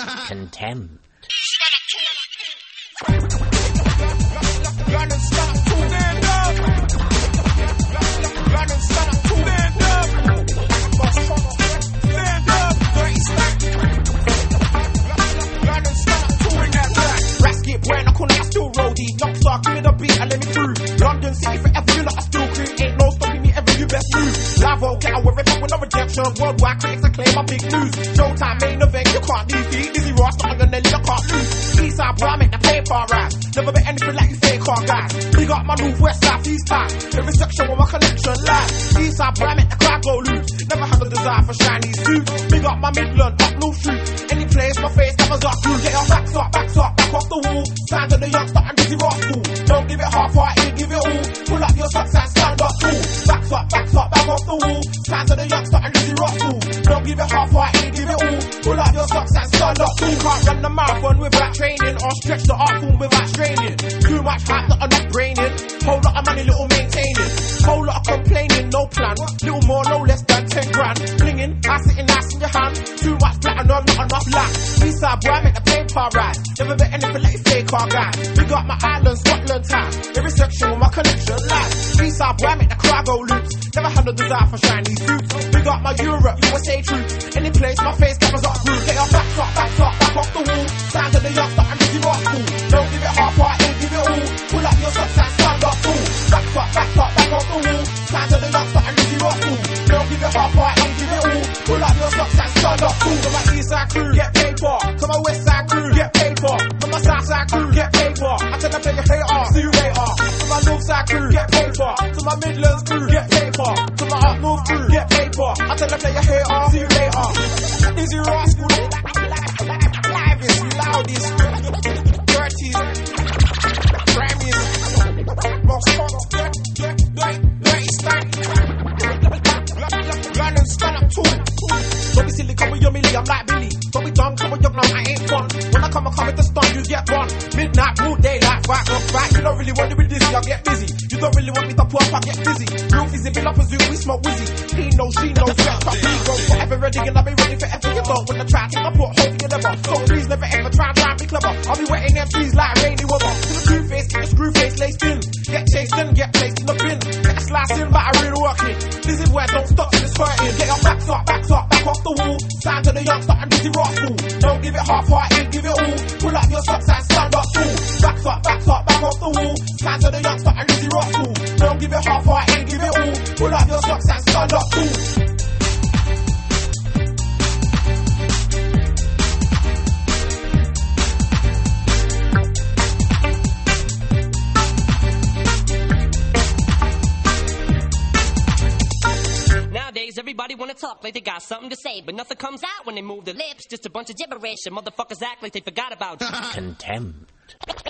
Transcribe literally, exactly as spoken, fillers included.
Contempt. Youngstar, give me the beat and let me through. London City forever, you lot are still crew. Ain't no stopping me ever, you best move. Lavo, get out with it, with no redemption. Worldwide critics acclaim my big news. Showtime main event, you can't defeat. Dizzy Ross, not on your Nelly, you can't lose. Eastside boy, I make the paper rise. Never bet anything like you fake car guys. Big up my north, west, south, east time. Every section with my connection live. Eastside boy, I make the crowd go loose. Never had a desire for shiny suits. Big up my Midland, up north street. Any place, my face never got through. Get your backs up, backs up, back off the wall. Signs of the youngster and Dizzy Ross cool. Don't give it half-hearted, give it all. Pull up your socks and stand up cool. Backs up, backs up, back off the wall. Signs of the youngster and Dizzy Ross cool. Don't give it half-hearted, give it all. Pull up your socks and stand up cool. Can't run the marathon without training or stretch the art form without straining. Too much hype, not enough braining. Whole lot of money, little maintaining. Whole lot of complaining, no plan. Little more, no less than ten grand. Blinging, I sitting nice in your hand. Too much platinum, not enough lack. Eastside boy, I make the paper right. Never bet anything like you fake car guy. Big up my island, Scotland time. Every section with my connection live. Eastside boy, I make the crowd go loops. Never had no desire for shiny suits. Big up my Europe, U S A troops. Any place, my face cameras up through. Get your backs up, backs up, back off the wall. Signs of the youngster and Dizzy Ross cool. Don't give it half-hearted, give it all. Pull up your socks and stand up cool. Backs up, backs up, back off the wall. Signs of the youngster and Dizzy Ross cool. Don't give it half-hearted, give it all. Pull up your socks and stand up cool. To my Eastside crew, get paid for. To my Westside crew, get paid for. To my Southside crew, get paid for. I tell them play your hater, see you later. To my Northside crew, get paid for. To my Midlands crew, get paid for. To my Up North crew, get paid for. I tell them play your hater, see you later. Dizzy Ross cool. Live is loudest. Dirties. Grammys. Most fun. Dirty stank. London stand up too. Don't be silly, come with your millie, I'm like Billy. Don't be dumb, come with your blunt, I ain't fun. When I come, I come with the stun, you get one. Midnight, all day, like right, rock, right. You don't really want to be dizzy, I get busy. You don't really want me to pull up, I get busy. Real fizzy, bill up a zoo, we smoke wizzy. He knows, she knows, sweat up, he goes forever ready, and I'll be ready forever. You don't wanna try, think I put hope in your never. So please never ever try and try and be clever. I'll be wetting them trees like rainy weather. To the two face, get the screw face laced in. Get chased in, get placed in the bin. Get a slice in, but I really work it. This is where don't stop till it's hurting. Get your backs up, backs up, back off the wall. Sign to the youngster and Dizzy Ross cool. Don't give it half-hearted, give it all. Pull up your socks and stand up cool. Backs up, backs up, back off the wall. Sign to the youngster and Dizzy Ross cool. Don't give it half-hearted, give it all. Pull up your socks and stand up cool. Everybody wanna talk like they got something to say, but nothing comes out when they move their lips. Just a bunch of gibberish, and motherfuckers act like they forgot about Contempt.